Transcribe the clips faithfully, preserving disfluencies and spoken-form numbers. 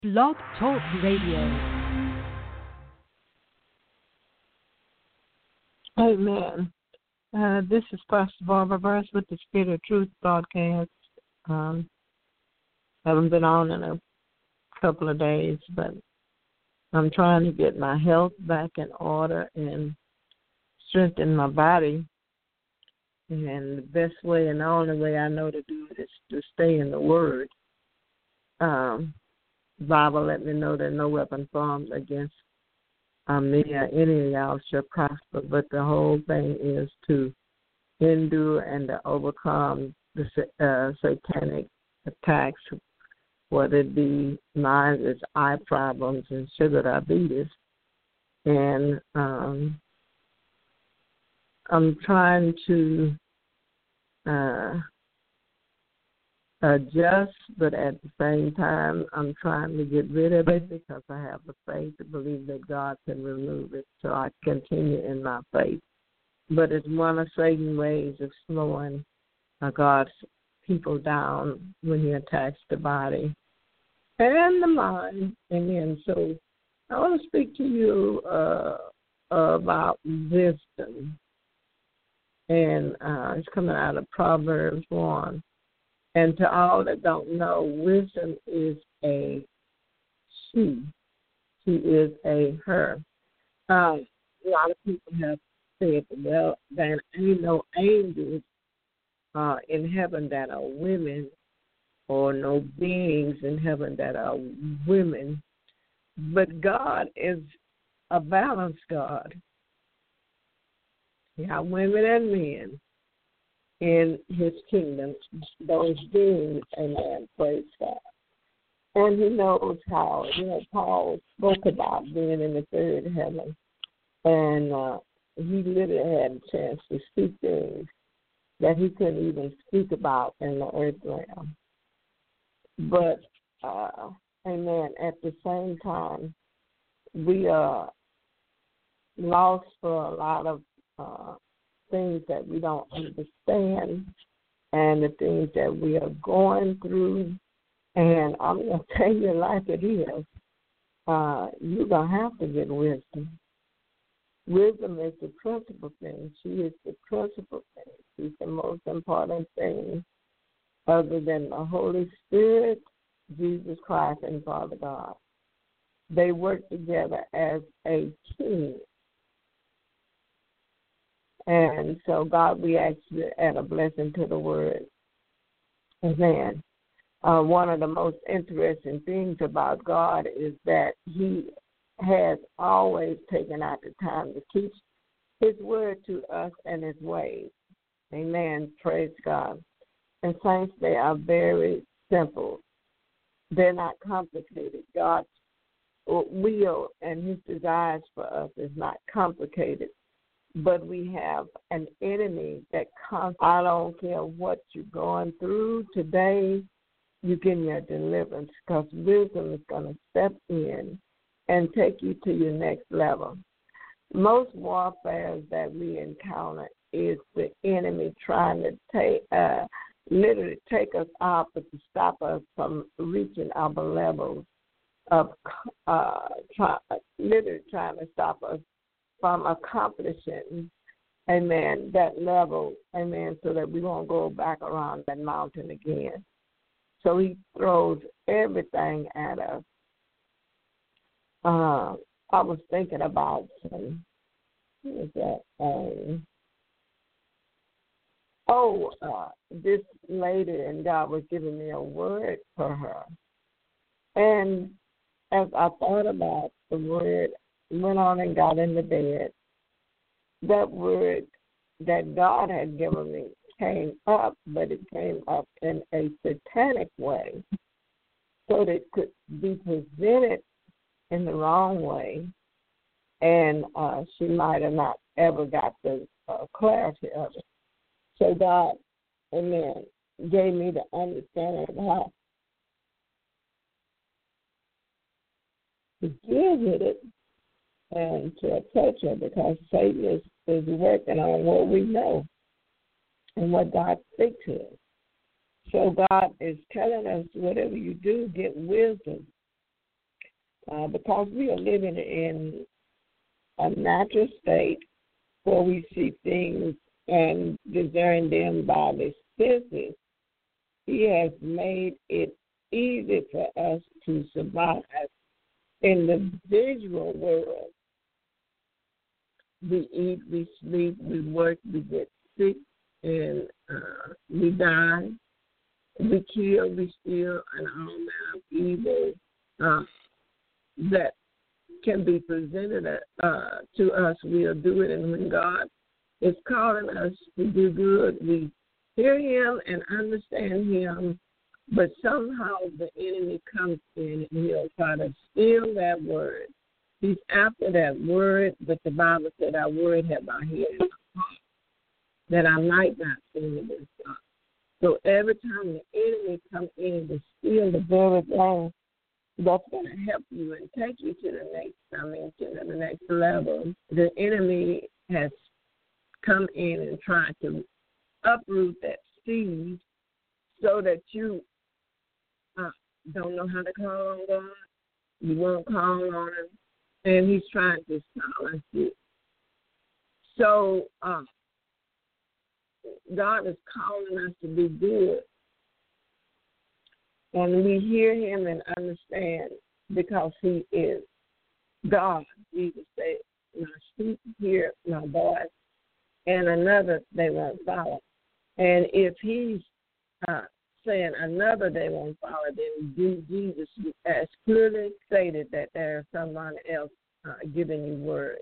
Blog Talk Radio. Amen. Uh, this is Pastor Barbara Burns with the Spirit of Truth broadcast. Um, haven't been on in a couple of days, but I'm trying to get my health back in order and strengthen my body. And the best way and the only way I know to do it is to stay in the Word. Um, the Bible let me know that no weapon formed against um, me or any of y'all shall prosper, but the whole thing is to endure and to overcome the uh, satanic attacks, whether it be mine is eye problems and sugar diabetes. And um, I'm trying to uh, adjust, but at the same time, I'm trying to get rid of it because I have the faith to believe that God can remove it. So I continue in my faith. But it's one of Satan's ways of slowing uh, God's people down when he attacks the body and the mind. Amen. So I want to speak to you uh, about wisdom. And uh, it's coming out of Proverbs one. And to all that don't know, wisdom is a she. She is a her. Uh, a lot of people have said, well, there ain't no angels uh, in heaven that are women or no beings in heaven that are women. But God is a balanced God. You have women and men in his kingdom, those beings, amen, praise God. And he knows how, you know, Paul spoke about being in the third heaven, and uh, he literally had a chance to speak things that he couldn't even speak about in the earth realm. But, uh, amen, at the same time, we are lost for a lot of uh, things that we don't understand and the things that we are going through. And I'm going to tell you like it is, uh, you're going to have to get wisdom. Wisdom is the principal thing. She is the principal thing. She's the most important thing other than the Holy Spirit, Jesus Christ, and Father God. They work together as a team. And so, God, we ask you to add a blessing to the word. Amen. Uh, one of the most interesting things about God is that he has always taken out the time to teach his word to us and his ways. Amen. Praise God. And saints, they are very simple. They're not complicated. God's will and his desires for us is not complicated. But we have an enemy that comes. I don't care what you're going through today, you get your deliverance because wisdom is going to step in and take you to your next level. Most warfare that we encounter is the enemy trying to take, uh, literally take us out, but to stop us from reaching our levels of, uh, try, literally trying to stop us from accomplishing, amen, that level, amen, so that we won't go back around that mountain again. So he throws everything at us. Uh, I was thinking about some, what is that? Um, oh, uh, this lady, and God was giving me a word for her. And as I thought about the word, went on and got in the bed, that word that God had given me came up, but it came up in a satanic way, so that it could be presented in the wrong way, and uh, she might have not ever got the uh, clarity of it. So God, amen, gave me the understanding of how to deal with it and to approach her, because Satan is, is working on what we know and what God speaks to us. So God is telling us, whatever you do, get wisdom uh, because we are living in a natural state where we see things and discern them by the senses. He has made it easy for us to survive in the visual world. We eat, we sleep, we work, we get sick, and uh, we die. We kill, we steal, and all manner of evil uh, that can be presented uh, to us. We'll do it, and when God is calling us to do good, we hear Him and understand Him, but somehow the enemy comes in and he'll try to steal that word. He's after that word, but the Bible said, our word have I hid in my heart, that I might not sin this God. So every time the enemy comes in to steal the very thing that's going to help you and take you to the next, I mean, to the next level, the enemy has come in and tried to uproot that seed so that you uh, don't know how to call on God. You won't call on Him. And he's trying to silence you. So uh, God is calling us to be good. And we hear Him and understand because He is God. Jesus said, my sheep hear my voice, and another they won't follow. And if He's uh, saying another they won't follow, then Jesus has clearly stated that there's someone else uh, giving you words.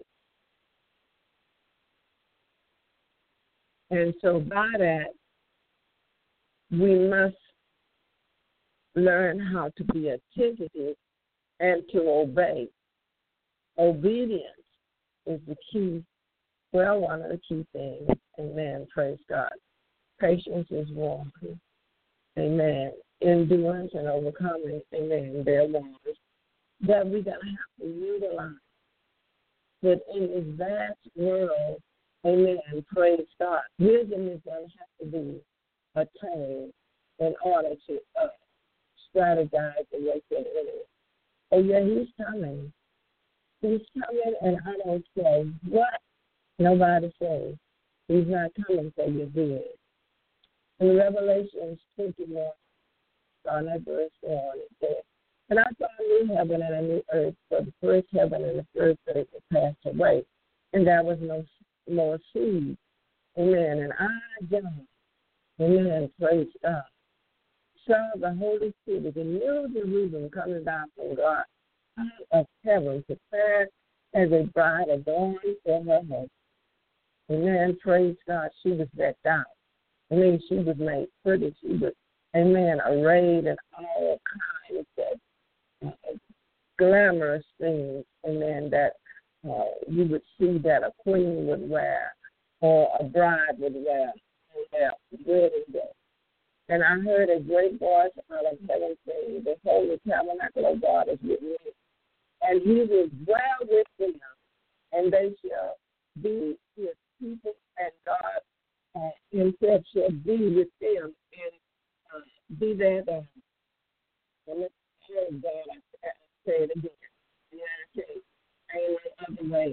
And so by that, we must learn how to be attentive and to obey. Obedience is the key, well, one of the key things. Amen. Praise God. Patience is one. Amen. Endurance and overcoming, amen, they're ones that we're going to have to utilize. But in this vast world, amen, praise God, wisdom is going to have to be attained in order to uh, strategize against the enemy. Oh, yeah, he's coming. He's coming, and I don't say, what? Nobody says. He's not coming for your good. In Revelation twenty-one, on that verse one, it says, and I saw a new heaven and a new earth, for the first heaven and the first earth had passed away, and there was no more sea. Amen. And I, John, amen, praise God, saw the holy city, the new Jerusalem, coming down from God out of heaven, prepared as a bride adorned for her husband. Amen, praise God, she was decked out. I mean, she was made pretty. She was, amen, arrayed in all kinds of uh, glamorous things, amen, that uh, you would see that a queen would wear or a bride would wear on their wedding day. And I heard a great voice out of heaven saying, the holy tabernacle of God is with me, and He will dwell with them, and they shall be His people, and God Uh, himself shall be with them and uh, be their God. And let's hear God, I, I say it again. And I say, ain't no other way.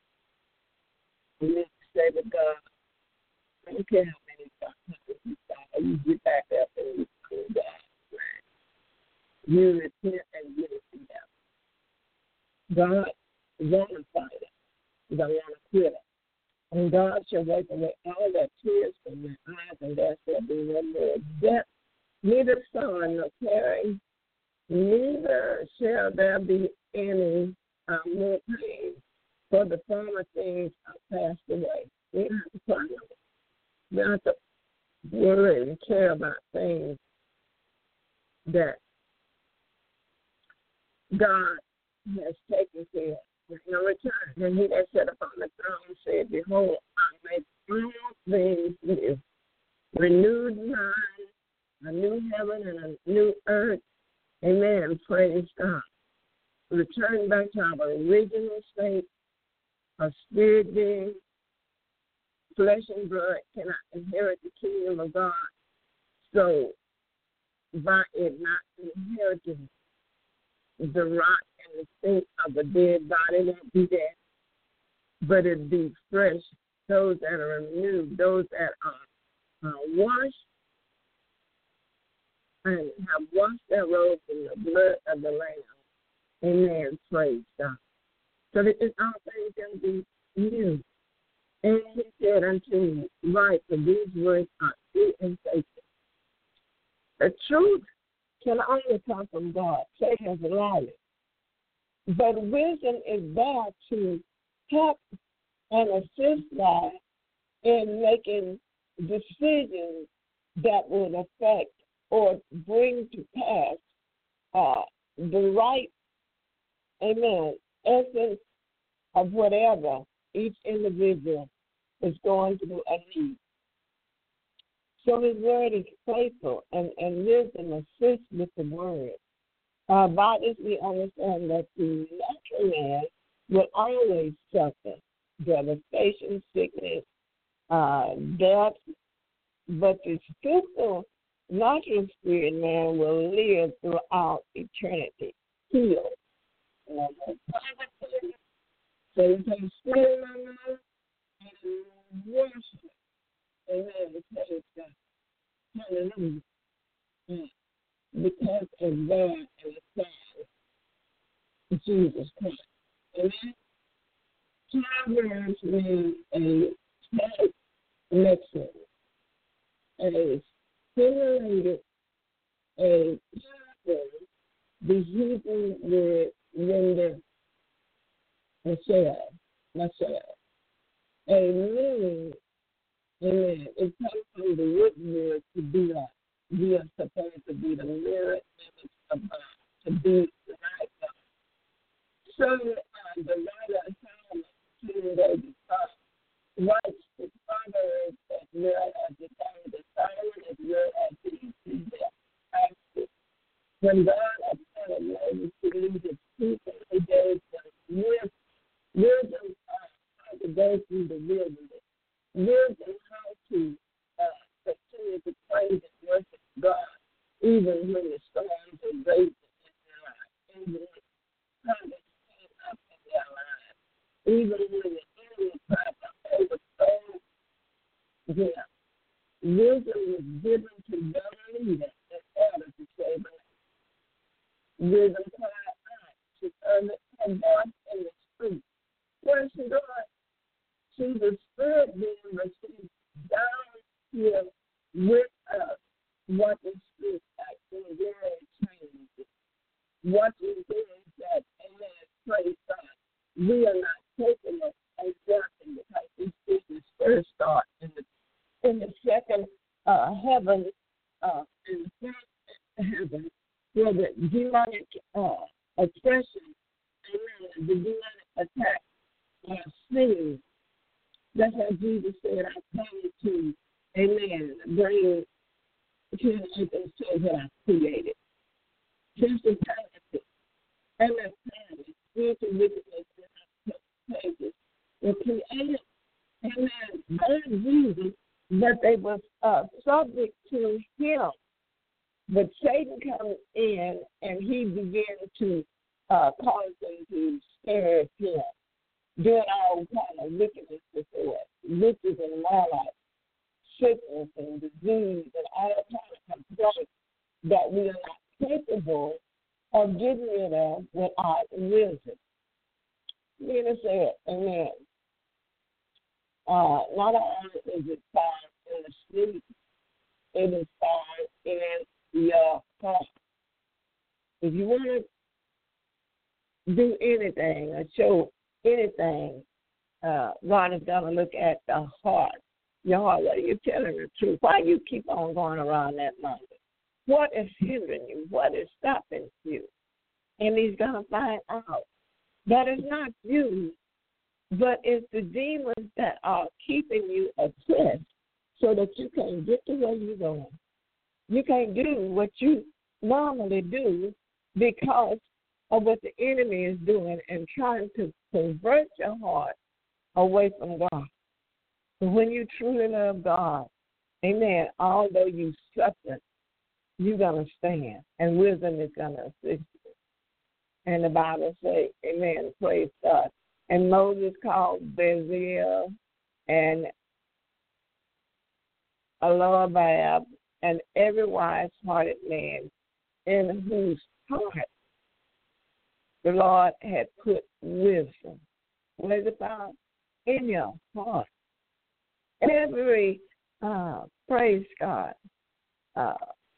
We need to say to God, I don't care how many times you fall, you get back up and you call God. Right? You repent and get it together. God wants to fight it. He don't want to quit it. And God shall wipe away all their tears from their eyes, and there shall be no more death, neither sorrow nor caring, neither shall there be any uh, more pain, for the former things are passed away. We don't have to cry no more. We don't have to worry and care about things that God has taken care of. With no return. And He that sat upon the throne said, behold, I make all things new. Renewed mind, a new heaven and a new earth. Amen. Praise God. Return back to our original state of spirit being. Flesh and blood cannot inherit the kingdom of God. So, by it not inheriting the rot and the stink of a dead body won't be there, but it'll be fresh. Those that are renewed, those that are uh, washed and have washed their robes in the blood of the Lamb. Amen. Praise God. So that it's all things going to be new. And he said unto me, write, for these words are true and faithful. The truth can only come from God. Satan has allowed it. But wisdom is there to help and assist God in making decisions that would affect or bring to pass uh, the right, amen, essence of whatever each individual is going through a need. So his word is faithful, and, and wisdom assists with the word. Uh, by this we understand that the natural man will always suffer devastation, sickness, uh, death, but the spiritual, natural spirit man will live throughout eternity, healed. So you can spirit man and worship. Amen. Praise God. Hallelujah. Mm. Because of God and the Son, Jesus Christ. Amen. Proverbs means a text lesson, a simulated, a parable, the Hebrew word render, Michelle, Michelle. A meaning, amen, it comes from the root word to be like. We are supposed to be the mirror image of God, to be like God. So uh, the writer of Solomon, King David, writes the Proverbs as well as the Song of Solomon, as well as the Ecclesiastes. When God appointed Moses to lead his people, he gave them wisdom uh, how to go through the wilderness, wisdom how to uh, continue to praise and worship God, even when the storms are raging in their lives, even when problems came up in their lives, even when the enemy tried to overthrow them. Wisdom was given to young leaders in order to save them. Wisdom cried out to others her voice in the street. Praise God. See the Spirit being received down here with us. What is this actually very changes? What is this that, amen, praise God, we are not taking it as nothing because this is the first start in the in the second uh, heaven, uh, in the first heaven, where the demonic uh, oppression, amen, the demonic attack are seen. That's how Jesus said, I came to, amen, bring to and show what I created. Principality, amen, spiritual wickedness in our places were created, amen, by Jesus, but they were uh, subject to him. But Satan comes in and he began to uh, cause them to stir him, doing all kind of wickedness before us, riches and life, sickness and disease and all kinds of complaints that we are not capable of getting rid of without wisdom. Mean to say it, amen. Uh, not only is it found in the sleep, it is found in your heart. If you want to do anything or show anything, uh, God is going to look at the heart. Your heart, what are you telling the truth? Why do you keep on going around that mountain? What is hindering you? What is stopping you? And he's going to find out that it's not you, but it's the demons that are keeping you oppressed so that you can't get to where you're going. You can't do what you normally do because of what the enemy is doing and trying to convert your heart away from God. But when you truly love God, amen, although you suffer, you're going to stand, and wisdom is going to assist you. And the Bible says, amen, praise God. And Moses called Bezalel and Aholiab and every wise-hearted man in whose heart the Lord had put wisdom. Where's it found? In your heart. Every, uh, praise God, uh,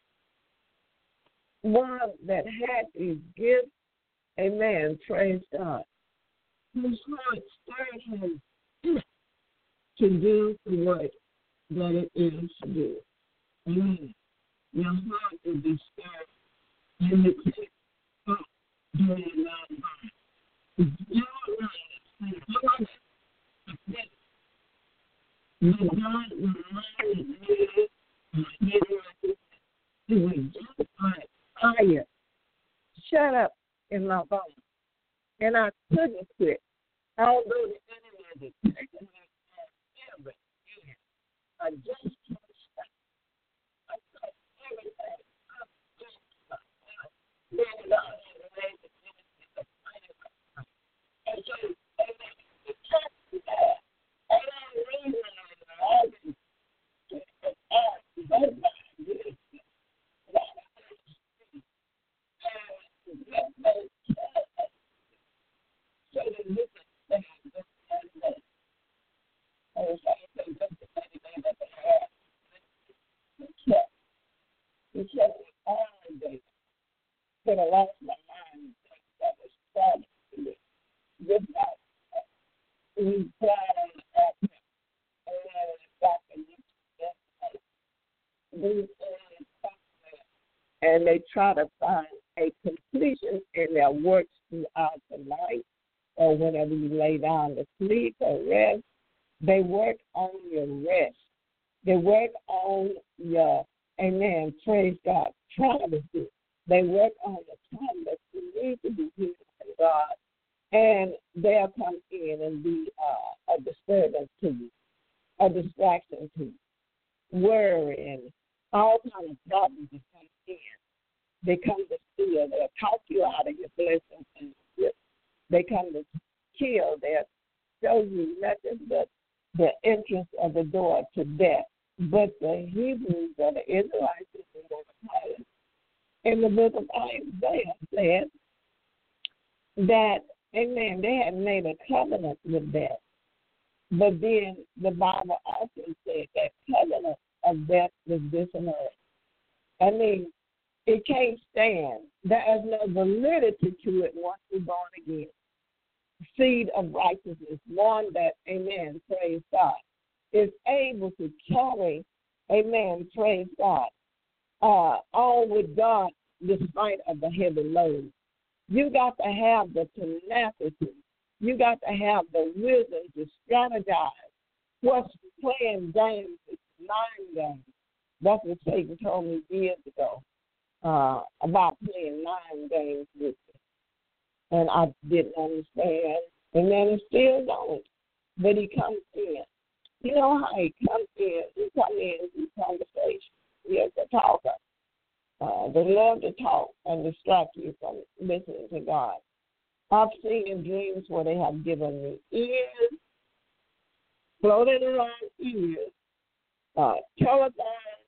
one that had these gifts, amen, praise God, whose heart stirred him to do the work that it is to do. Amen. Your heart will be stirred in the place of doing it now. Your heart, but God reminded me it was just like fire shut up in my bones. And I couldn't quit. Although the enemy is attacking me every year, I just can't stop. I cut everything. I just stop. Then God has made the enemy a fighter. And so, amen, the church is there. And I'm reason and arguing to ask, but God did. So they look at things just as that. And the same thing, just the same thing that they had. He kept, he kept it all day. But I lost my mind. That was sad to me. Just like we cried on the altar, and then it was back and you yesterday. These things come there, and they try to find a completion in their works throughout the night, or whenever you lay down to sleep or rest. They work on your rest. They work on your, amen, praise God, privacy. They work on the time that you need to be healed from God. And they'll come in and be uh, a disturbance to you, a distraction to you, worry, and all kinds of problems that come in. They come to steal. They'll talk you out of your blessings and gifts. They come to kill. They'll show you nothing but the entrance of the door to death. But the Hebrews or the Israelites, if they want to call it, in the book of Isaiah said that, amen, they had made a covenant with death. But then the Bible also said that covenant of death was disannulled. I mean, it can't stand. There is no validity to it once you're born again. Seed of righteousness, one that, amen, praise God, is able to carry, amen, praise God, uh, on with God despite of the heavy load. You got to have the tenacity. You got to have the wisdom to strategize. What's playing games is mind games. That's what Satan told me years ago. Uh, about playing mind games with me. And I didn't understand. And then he still don't. But he comes in. You know how he comes in? He comes in through conversation. He is a talker. Uh, they love to talk and distract you from listening to God. I've seen in dreams where they have given me ears, floating around ears, uh, telephone,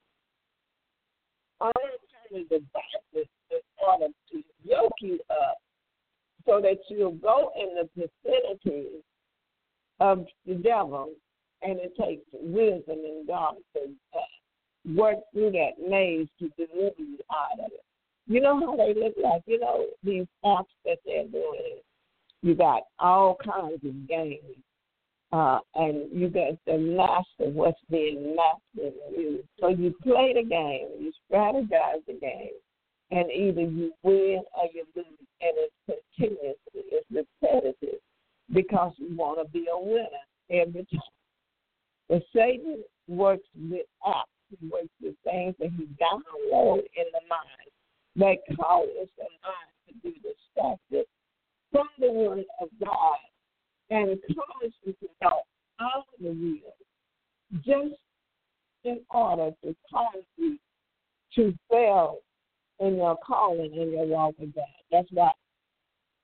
all kinds of devices in order to yoke you up so that you'll go in the vicinity of the devil, and it takes wisdom and God to uh, work through that maze to deliver you out of it. You know how they look like? You know, these apps that they're doing. You got all kinds of games. Uh, and you got to master what's being mastered in you. So you play the game, you strategize the game, and either you win or you lose. And it's continuously, it's repetitive, because you want to be a winner every time. But Satan works with apps. He works with things that he downloads in the mind that causes the mind to be distracted from the word of God and cause you to go out of the will just in order to cause you to fail in your calling and your walk with God. That's why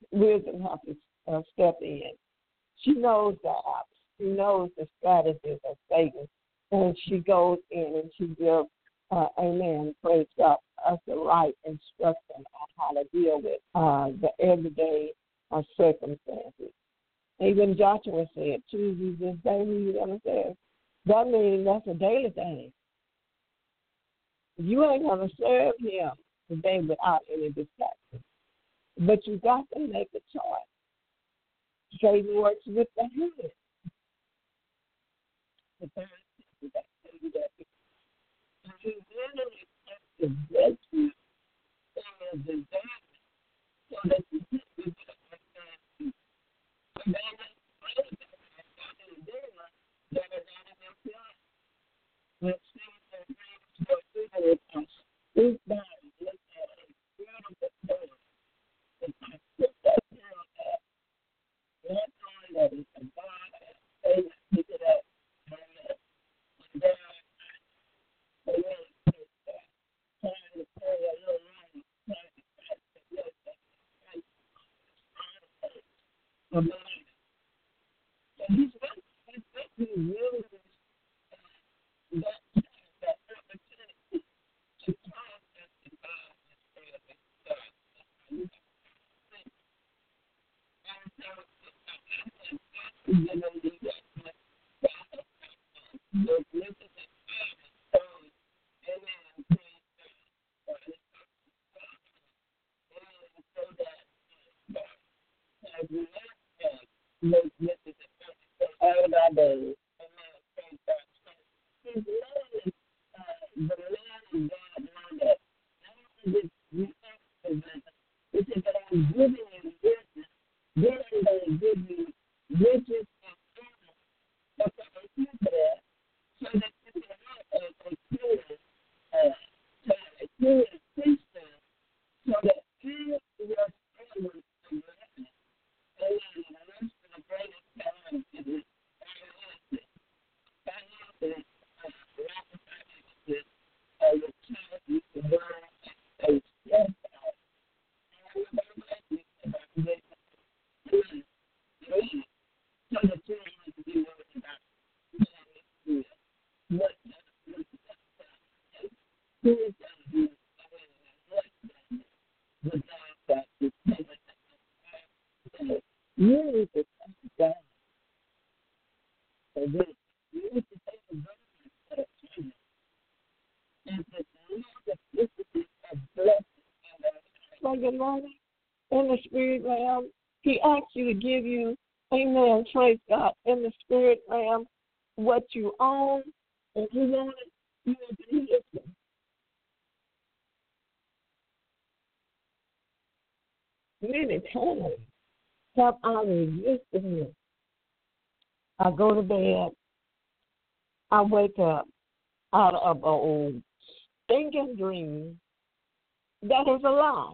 wisdom has to uh, step in. She knows the apps. She knows the strategies of Satan. And she goes in and she gives, uh, amen, praise God, us the right instruction on how to deal with uh, the everyday uh, circumstances. Even Joshua said, choose you this day who you're going to serve. That means that's a daily thing. You ain't going to serve him today without any distraction. But you got to make a choice. Satan works with the hand. The third thing that you really have to get you in the darkness so that you can be understand. And then that's the demon that are not in your life. Let's see the dreams go through the house. This body, look at it. Beautiful thing. If I put that girl at, not knowing that it's a God, and pick it up. And then they really take that. Trying to play a little money, trying to catch the blood that is a believer. And he's got, he's got to use that time, that opportunity to process the God instead of himself. And so, I think you know, you got to look, look at the family story, and then praise God. And so that as we have look, look at the family story all of our days, and then praise God. He's letting uh, the man of God know that not only did you have to visit, he said, but I'm giving you business, then I'm going to give you riches and honor. But I think that so that you can have a, a clear, uh, a clear system so that you your family can learn. And then the rest of the greatest challenge is finances. Finances, uh, finances, uh, your child you can learn a step out. And everybody you can have this, so that you don't have to be worried about it. What who is going to do what the God that is taking us. You need to take God. So this, you need to take the government at a time. And to know that this is a blessing. Like a morning in the spirit realm, he asks you to give you, amen, praise God, in the spirit realm, what you own, and you want it, you want to listen. Many times, have I resisted him? I go to bed, I wake up out of an old stinking dream that is a lie.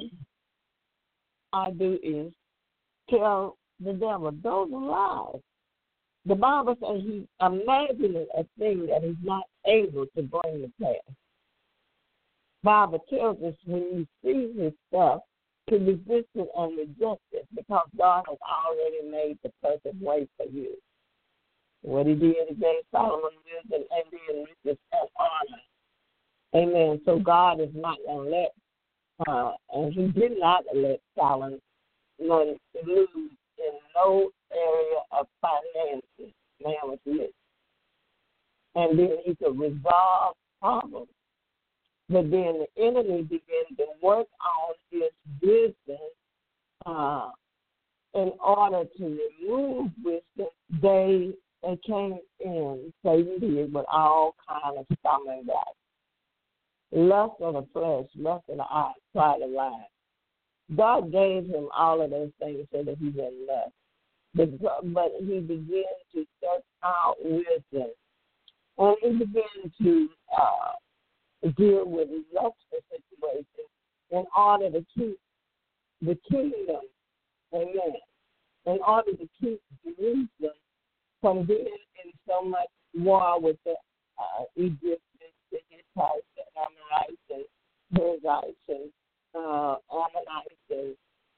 I do is tell the devil, those are lies. The Bible says he's imagining a thing that he's not able to bring to pass. Bible tells us when you see his stuff, to resist it and reject it because God has already made the perfect way for you. What he did, he gave Solomon wisdom and then riches and honor. Amen. So God is not going to let, uh, and he did not let Solomon lose in no area of finances. Man was rich. And then he could resolve problems. But then the enemy began to work on his business uh, in order to remove wisdom. They, they came in, Satan did, with all kind of stumbling blocks. Lust of the flesh, lust of the eye, pride of life. God gave him all of those things so that he wouldn't lust. But, but he began to search out wisdom. And he began to uh, deal with lustful situations in order to keep the kingdom, amen, in order to keep Jerusalem from being in so much war with the uh, Egyptians, the Hittites, the Amorites, and Perizzites, and uh, Ammonites, and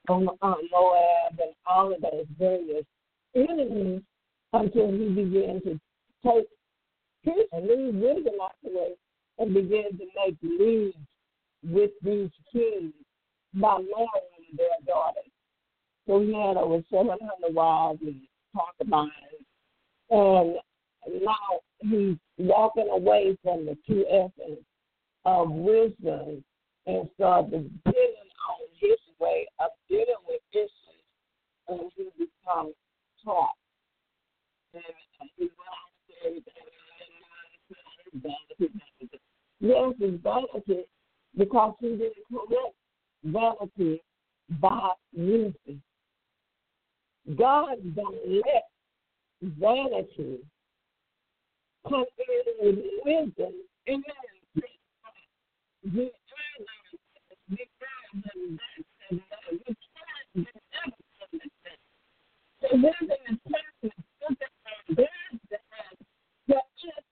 on uh, Moab and all of those various enemies until he began to take his and leave wisdom out the way and began to make leagues with these kings by marrying their daughters. So he had over seven hundred wives and concubines. And now he's walking away from the true essence of wisdom and started dealing on his way of dealing with issues, and he becomes taught. And he went on to everything. Yes, it's vanity because he didn't correct vanity by wisdom. God don't let vanity come in with wisdom and then we we can't so wisdom is perfect. There's the but it's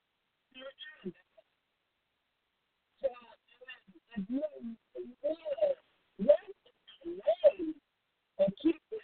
so if you live, live and keep it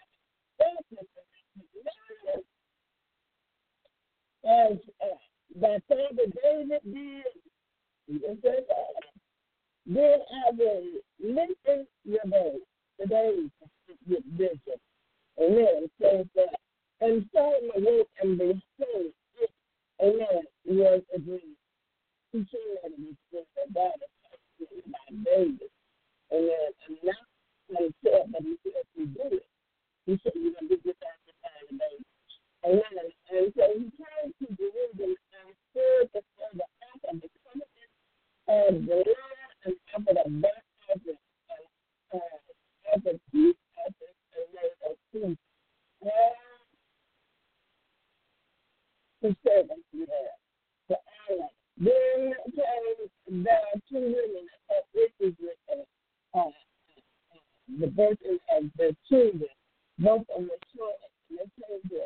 as uh, that Father David did, then I will listen your days, the days with Bishop. Amen. Says that. And Solomon awoke and behold, it, amen, was a dream. He said that it was about it by David. Amen. And now he said, but he said, he did it. He said, you're going to do this after time today. Amen. And so he came to Jerusalem and stood before the ark of the covenant of the Lord and offered a burnt offering and uh, offered peace offerings and made a feast. And the servants he had to honor. Then came there two women of riches with uh, uh, the birthing of their children, both on the shore and the children.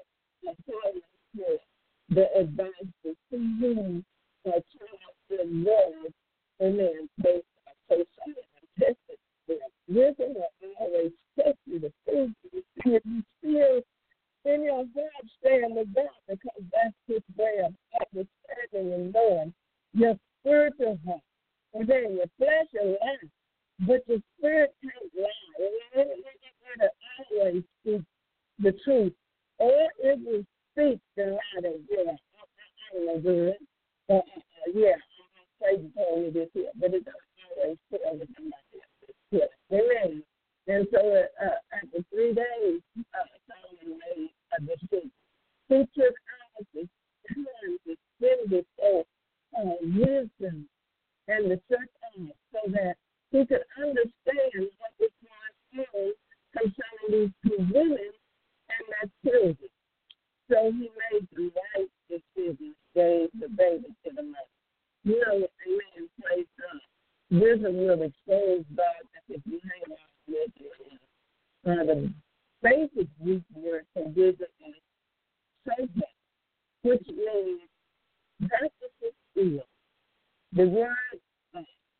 The the advice to see whom a child is was, and then they so silent and tested them. Wisdom will always test you to prove you if you still in your heart stand with God, because that's his way of understanding and knowing your spiritual heart. And then your flesh will lie, but your spirit can't lie. And it always speak the truth. Or if we speak the lie that yeah, I don't know good. Uh, uh, yeah, Satan told me this here, but it doesn't always tell me somebody this. Amen. And so uh, after three days, uh, Solomon made a decision. He took out his time to spend before uh, wisdom and the church on so that he could understand what was going on concerning these two women and their children. So he made the right decision, gave the baby to the mother. You know, amen, praise God. Wisdom will expose God if you hang on with it. Uh, the basic Greek word for wisdom is sophia, which means practice skill. The word uh,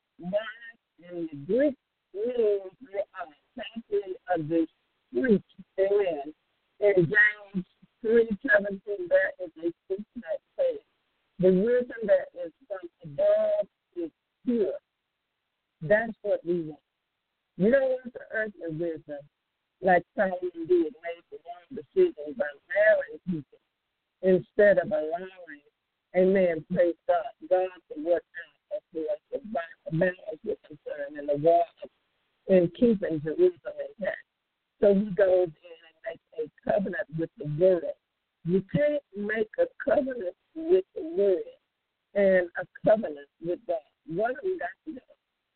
wise in the Greek means uh, something of the speech. Amen. In James three seventeen, there is a speech that says, the wisdom that is from above is pure. That's what we want. You don't want the earthly wisdom like Solomon did, made the wrong decision by marrying people instead of allowing, amen, praise God, God to work out for us the balance with concern and the war in keeping Jerusalem intact. So he goes in and makes a covenant with the word. You can't make a covenant with the word and a covenant with God. One of them got to go.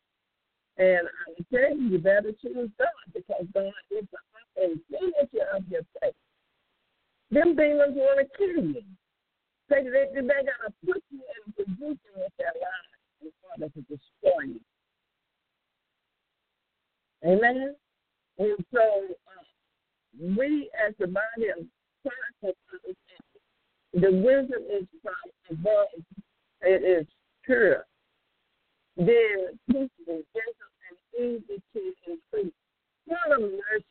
And I'm telling you, you better choose God, because God is the infinity of your faith. Them demons want to kill you. They, they, they got to put you in position with their lives in order to destroy you. Amen? And so uh, we, as the body of Christ, the wisdom is from above. It is pure. Then peaceable, gentle, and easy to increase. Full of mercy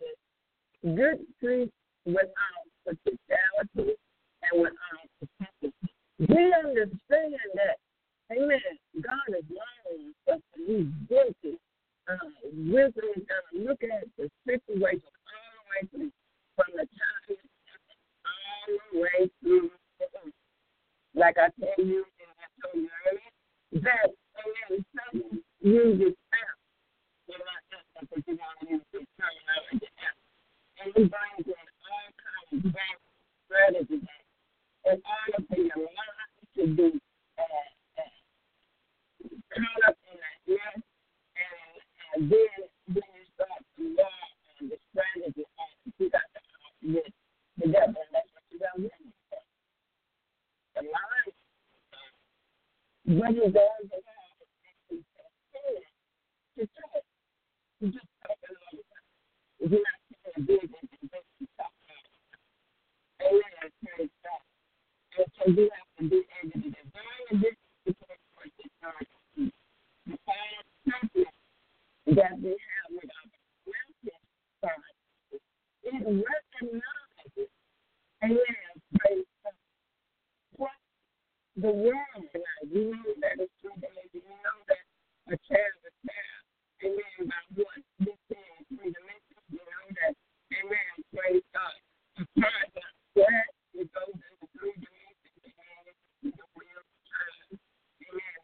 good treat without particularity and without particularity. We understand that, amen, God is allowing us to be guilty. Uh, wisdom is going to look at the situation all the way through, from the time all the way through. Like I tell you, and I told you earlier, that, amen, Satan uses apps. You're not just that you want to use this terminology app. And he brings in all kinds of bad strategies in order for your mind to be uh, uh, caught up in that mess, and, and then when you start to learn and the strategy, and you got to with the devil, and that's what you got to do. The mind, what he does is he to talk. He just talking all the time. If you're not seeing a vision, then just keep talking. Amen. Praise God. And so you have to be able to divine the difference between person and the kind of purpose that we have with our relative side. It recognizes, amen, praise God, what the world is. You know that it's true, baby. You know that a child is a child. Amen. By what this thing is three dimensions. You know that, amen, praise God. A child is that it goes into three dimensions. Amen. It's the real child. Amen.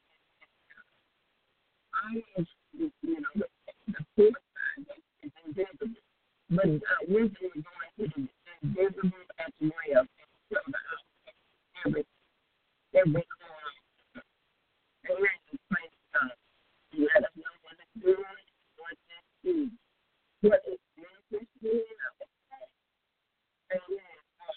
Almost, you know, the, the fourth side is invisible. But uh, wisdom is going to the invisible as well. So the outcome, every, every corner. Amen. Praise God. Let us know what it's doing, what it's doing, what it's doing. Amen.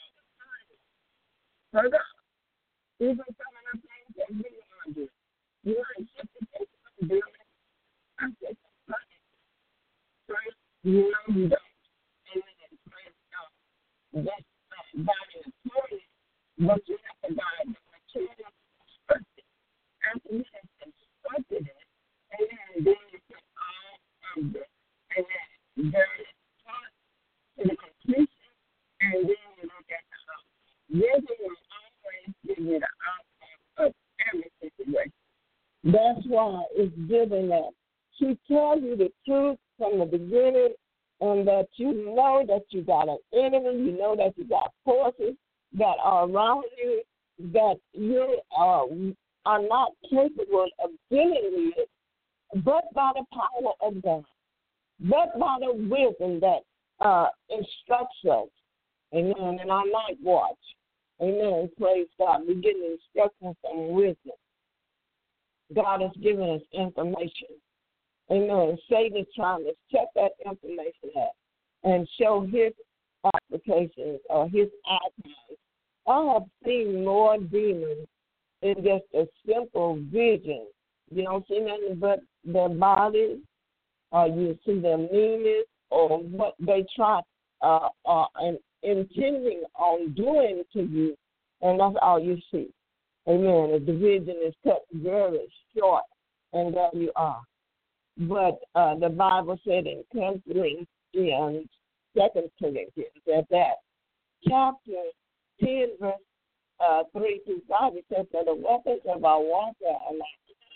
So God, even some of the things that we want to do, you might shift the things from building. I said, first, you know you don't. Amen. Praise God. This uh, body is holy, but you have to buy the material constructed. After you have constructed it, amen, then you put all of the, amen, various parts to the completion, and then you look at the outcome. Wisdom will always give you the outcome of every situation. That's why it's given that she tells you the truth from the beginning, and that you know that you got an enemy, you know that you got forces that are around you, that you are, are not capable of dealing with, but by the power of God, but by the wisdom that uh, instructs us. Amen. In our night watch. Amen. Praise God. We get instructions from wisdom. God has given us information. Amen. Satan is trying to check that information out and show his applications or his actions. I have seen more demons in just a simple vision. You don't see nothing but their bodies, or you see their meanness, or what they try uh, uh, and intending on doing to you, and that's all you see. Amen. The vision is cut very short, and there you are. But uh, the Bible said in Corinthians, Second Corinthians, at that chapter ten, verse uh, three through five, it says that the weapons of our warfare are not.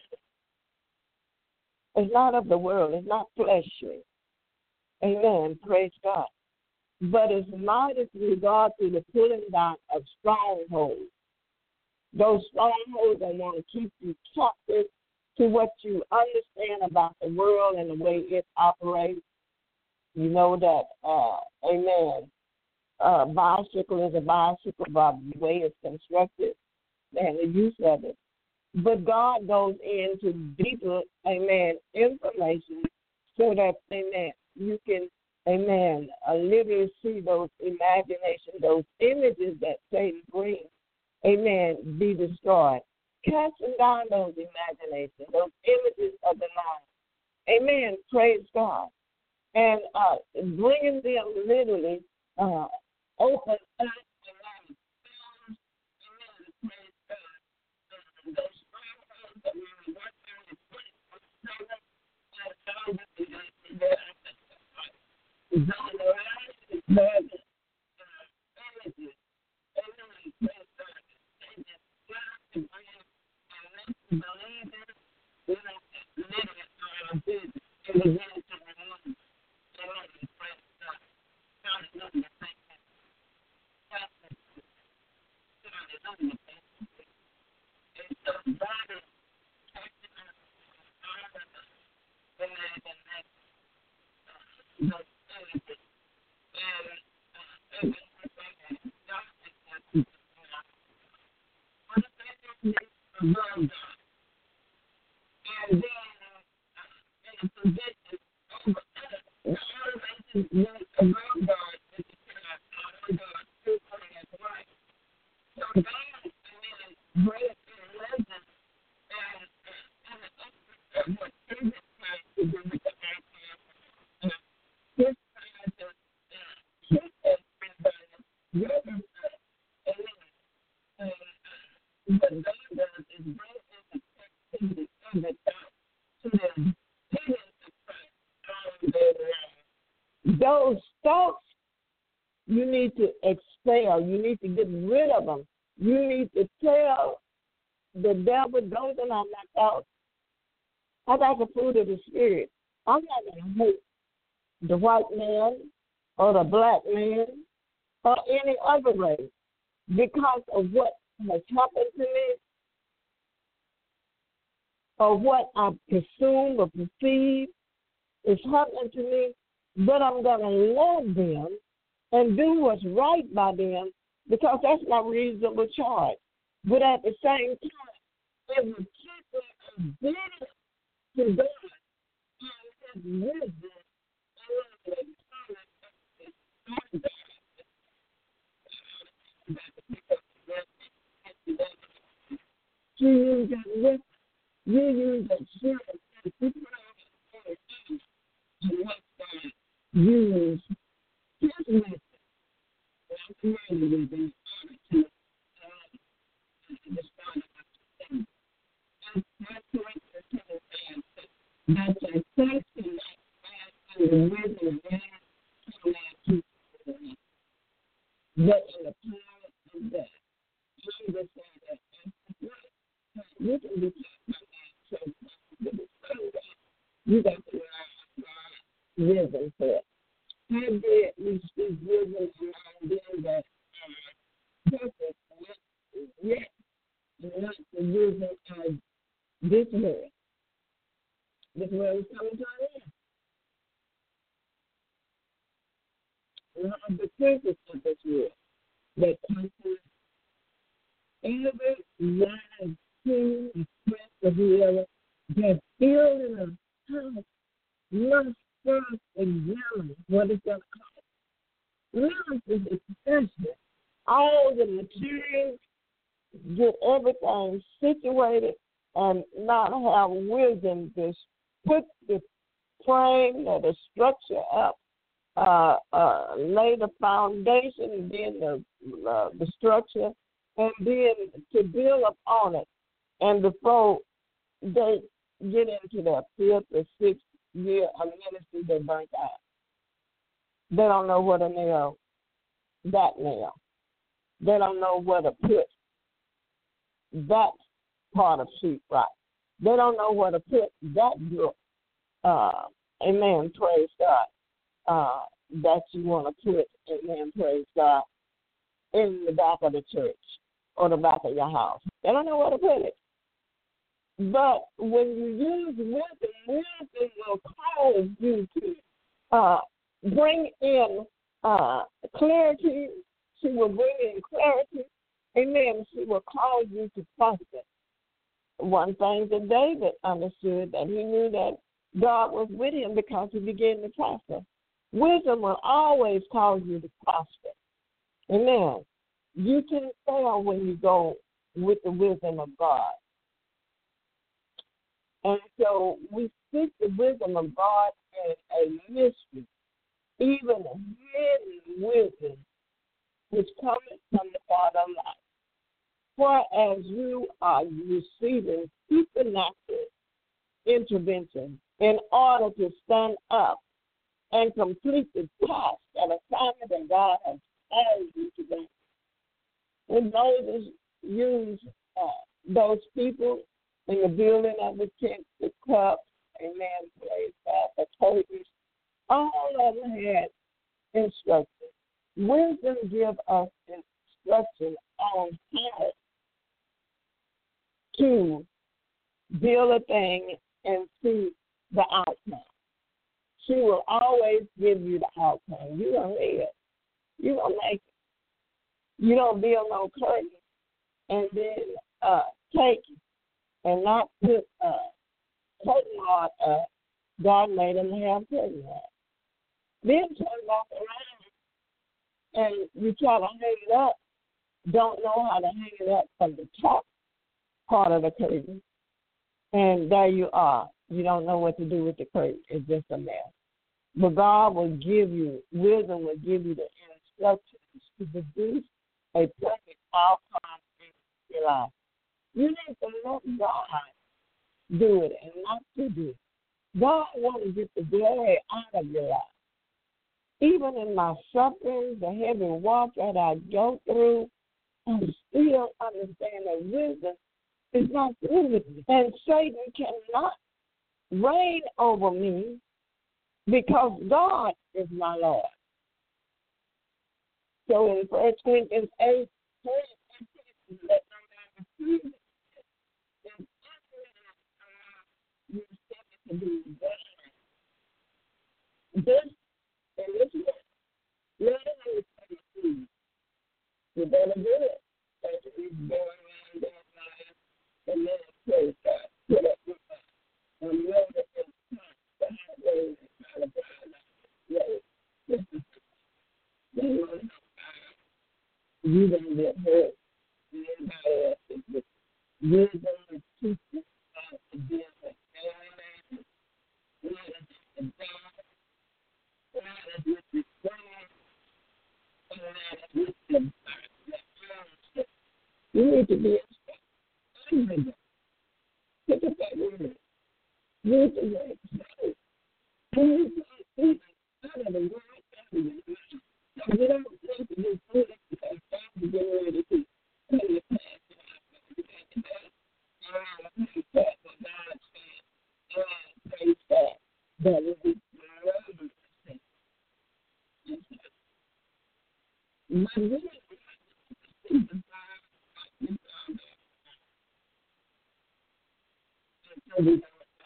It's not of the world. It's not fleshly. Amen. Praise God. But it's mighty through God through the pulling down of strongholds. Those strongholds that want to keep you captive to what you understand about the world and the way it operates. You know that, uh, amen, a bicycle is a bicycle by the way it's constructed and the use of it. But God goes into deeper, amen, information so that, amen, you can, amen, uh, literally see those imaginations, those images that Satan brings, amen, be destroyed. Casting down those imaginations, those images of the mind. Amen. Praise God. And uh, bringing them literally uh, open up. Amen. Praise God. Those strongholds that we were working with, those strongholds that we were working with, thoughts, you need to expel. You need to get rid of them. You need to tell the devil, those are not my thoughts. I got the fruit of the Spirit. I'm not going to hate the white man or the black man or any other race because of what has happened to me or what I presume or perceive is happening to me, but I'm going to love them and do what's right by them because that's my reasonable charge. But at the same time, it will keep me obedient to God and His wisdom. You use that wisdom. You use that spirit. Use His wisdom. I'm ready with this to that's a thanks to the wisdom of man, but in the power of that, you understand that you can be so you got to learn wisdom for it. How did we speak wisdom around them that are perfect, yet not the wisdom of this world? This world is coming to an end. One of the purpose of this world that comes to every live king, express of whoever that's building a house must first examine what it's going to cost. Must is expensive. All the materials, get everything situated, and not have wisdom to put the frame or the structure up, uh, uh, lay the foundation, and then the, uh, the structure, and then to build upon it. And before they get into their fifth or sixth year of ministry, they burnt out. They don't know where to nail that nail. They don't know where to put that part of sheet right. They don't know where to put that book. Uh, amen, praise God. Uh, that you want to put, amen, praise God, in the back of the church or the back of your house. They don't know where to put it. But when you use wisdom, wisdom will cause you to uh, bring in uh, clarity. She will bring in clarity. Amen. She will cause you to prosper. One thing that David understood, that he knew that God was with him because he began to prosper. Wisdom will always cause you to prosper. Amen. You can fail when you go with the wisdom of God. And so we speak the wisdom of God as a mystery, even a hidden wisdom which comes from the Father of light. For as you are receiving supernatural intervention in order to stand up and complete the task and assignment that God has called you to do. When Moses used uh, those people in the building of the tent, the cups, amen, praise God, the torches, all of them had instruction. Wisdom gives us instruction on how to build a thing and see the outcome. She will always give you the outcome. You're going to live. You're going to make it. You don't build no curtain and then uh, take and not put a uh, curtain rod up. God made them have curtain rod. Then turn off around and you try to hang it up, don't know how to hang it up from the top part of the curtain. And there you are. You don't know what to do with the curtain. It's just a mess. But God will give you, wisdom will give you the instructions to produce a perfect outcome in your life. You need to let God do it and not to do it. God wants to get the glory out of your life. even in my sufferings, the heavy walk that I go through, I still understand that wisdom is not limited. And Satan cannot reign over me because God is my Lord. So in First Corinthians eight, let no man this and this way, let it be. You better do it. As it's going around that life, and then it praise God. Put up with that. And know that it's time to have ways to try to buy that way. You don't get hurt. Anybody else is with you. Wisdom is teaching us to deal with amen. Not as with God, not as with the son, and not as with the body. You need to be inspired. Pick up that word. Use the word. You need to be out of the word out of your mouth. Now, you don't need to be foolish because God is getting ready to tell you past your life. You got to go around the place that God said, and praise God. That will be marvelous. My really is the Wisdom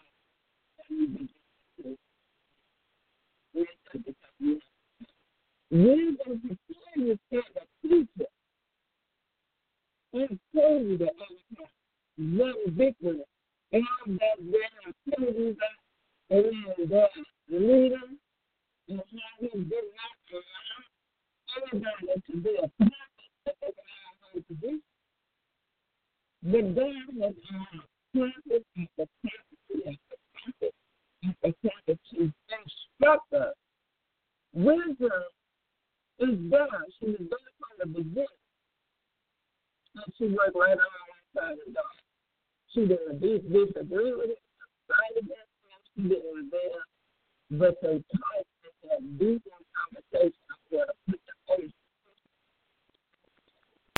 prepares you for the future and tells you that one victory and that there are things that and that leader and how he did not allow anybody to be a prophet to be. But God has allowed prophet after prophecy after prophet after prophet to instruct us. Wisdom is God. She was there from the beginning. And she worked right alongside of God. She didn't disagree with it, fight against him. She didn't rebel. But they taught us that deep in conversation of what a